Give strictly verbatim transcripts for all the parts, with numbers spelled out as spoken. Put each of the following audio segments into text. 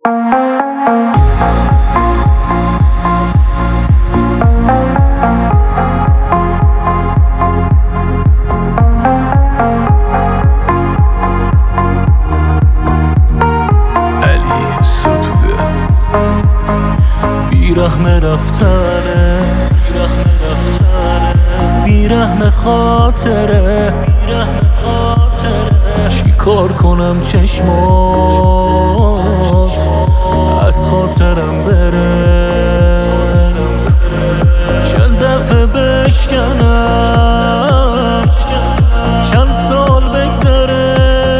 بیرحم رفتنت، بیرحم خاطره، چی کار کنم چشمات از خاطرم بره، چند دفعه بشکنم چند سال بگذره،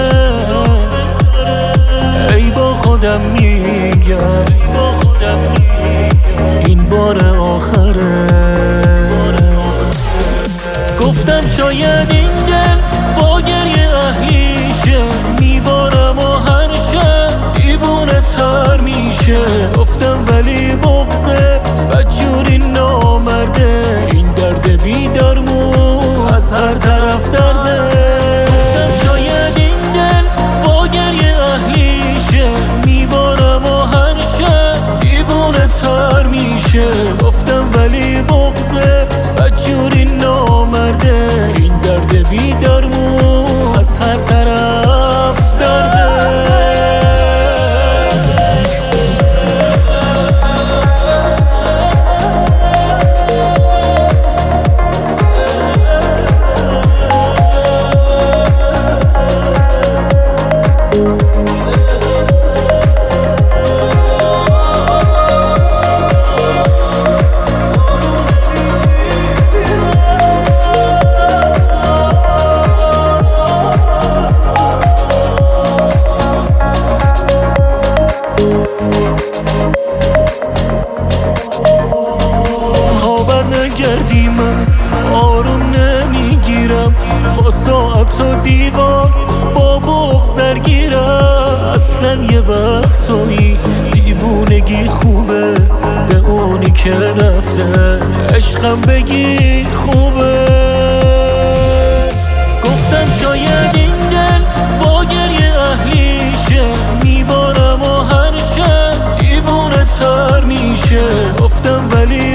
ای با خودم میگم این بار آخره. گفتم شاید این دل با گریه اهلیشه، میبارم و هر شب دیوونه تر میشه. گفتم ولی بغضت بدجوری نامرده، این درد بی درمون از هر طرف درده. گفتم شاید این دل با گریه اهلیشه، میبارم و هر شب دیوونه تر میشه. گفتم ولی بغضت بدجوری نامرده، این درد بی درمون از هر طرف درده. گردی من آروم نمیگیرم، با ساعت و دیوار با بغض درگیرم. اصلا یه وقت توی دیوونگی خوبه، به اونی که رفته عشقم بگی خوبه. گفتم شاید این دل با گریه اهلیشه، میبارم و هر شب دیوونه تر میشه. گفتم ولی